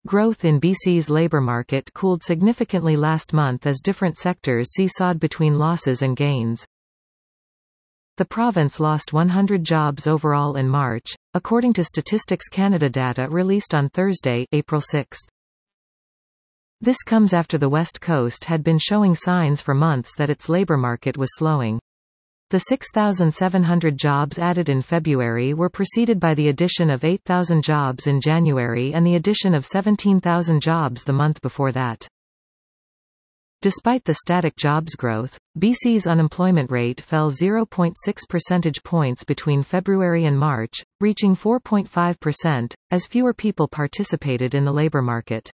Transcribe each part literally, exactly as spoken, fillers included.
Growth in B C's labour market cooled significantly last month as different sectors seesawed between losses and gains. The province lost one hundred jobs overall in March, according to Statistics Canada data released on Thursday, April sixth. This comes after the West Coast had been showing signs for months that its labour market was slowing. The six thousand seven hundred jobs added in February were preceded by the addition of eight thousand jobs in January and the addition of seventeen thousand jobs the month before that. Despite the static jobs growth, B C's unemployment rate fell zero point six percentage points between February and March, reaching four point five percent, as fewer people participated in the labour market.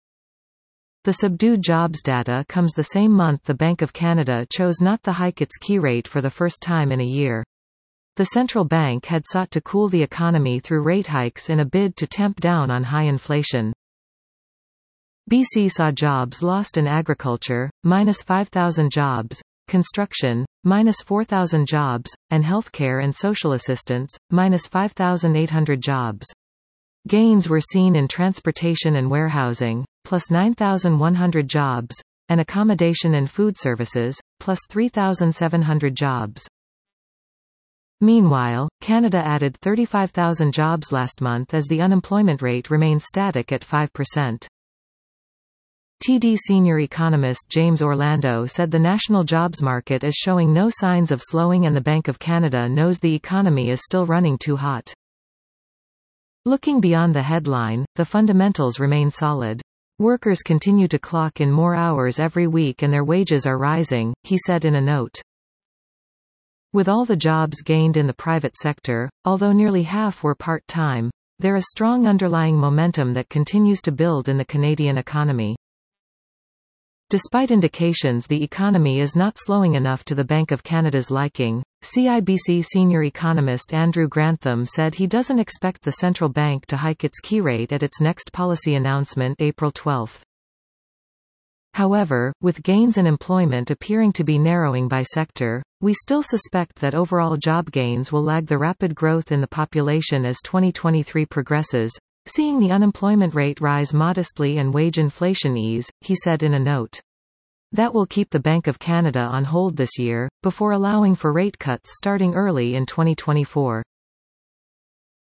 The subdued jobs data comes the same month the Bank of Canada chose not to hike its key rate for the first time in a year. The central bank had sought to cool the economy through rate hikes in a bid to tamp down on high inflation. B C saw jobs lost in agriculture, minus five thousand jobs, construction, minus four thousand jobs, and healthcare and social assistance, minus five thousand eight hundred jobs. Gains were seen in transportation and warehousing, plus nine thousand one hundred jobs, and accommodation and food services, plus three thousand seven hundred jobs. Meanwhile, Canada added thirty-five thousand jobs last month as the unemployment rate remained static at five percent. T D senior economist James Orlando said the national jobs market is showing no signs of slowing and the Bank of Canada knows the economy is still running too hot. Looking beyond the headline, the fundamentals remain solid. Workers continue to clock in more hours every week and their wages are rising, he said in a note. With all the jobs gained in the private sector, although nearly half were part-time, there is strong underlying momentum that continues to build in the Canadian economy. Despite indications the economy is not slowing enough to the Bank of Canada's liking, C I B C senior economist Andrew Grantham said he doesn't expect the central bank to hike its key rate at its next policy announcement April twelfth. However, with gains in employment appearing to be narrowing by sector, we still suspect that overall job gains will lag the rapid growth in the population as twenty twenty-three progresses, seeing the unemployment rate rise modestly and wage inflation ease, he said in a note. That will keep the Bank of Canada on hold this year, before allowing for rate cuts starting early in twenty twenty-four.